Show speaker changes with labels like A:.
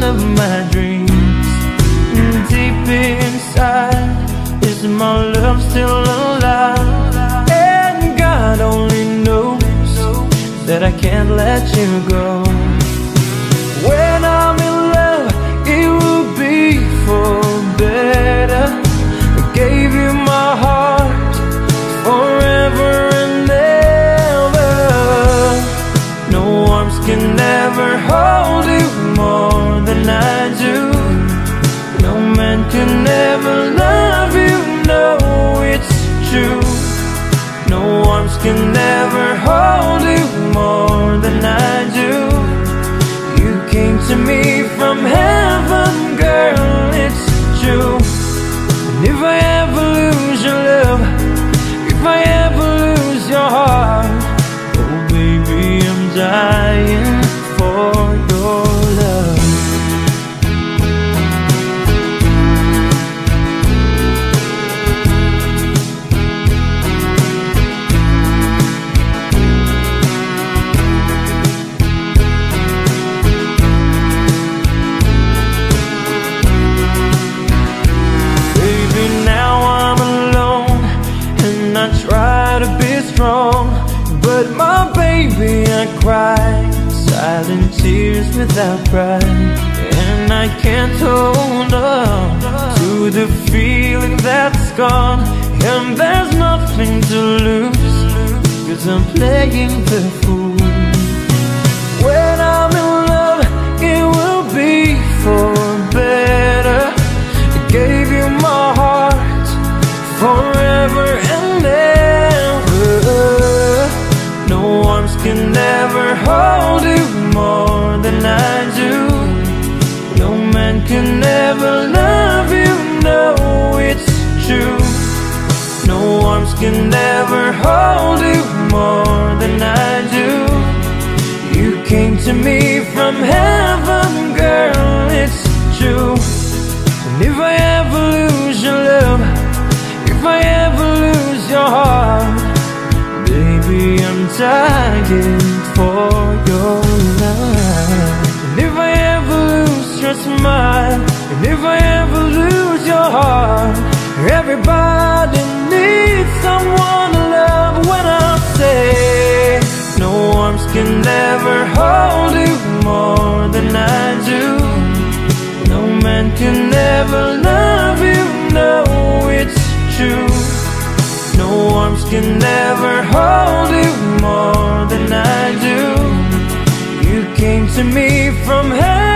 A: of my dreams. Deep inside, is my love still alive? And God only knows that I can't let you go. When I'm in love, it will be for better. I gave you my heart forever and ever. No arms can ever hold you more than I do. No man can ever love you, no, it's true. No arms can ever hold you more than I do. You came to me from heaven, girl, it's true. And if I ever lose your love, if I ever lose your heart, oh baby, I'm dying for your love. But my baby, I cried silent tears without pride. And I can't hold on to the feeling that's gone. And there's nothing to lose, 'cause I'm playing the fool. When I'm in love, it will be for better. I gave you my heart forever and ever. No arms can ever hold you more than I do. No man can ever love you, no, it's true. No arms can ever hold you more than I do. You came to me from heaven, girl, it's true. And if I ever lose your love, if I ever lose your heart, baby, I'm dying for your love. And if I ever lose your smile, and if I ever lose your heart, everybody needs someone to love. When I say no arms can ever hold you more than I do. No man can ever love you, no, it's true. No arms can never hold you more than I do. You came to me from heaven.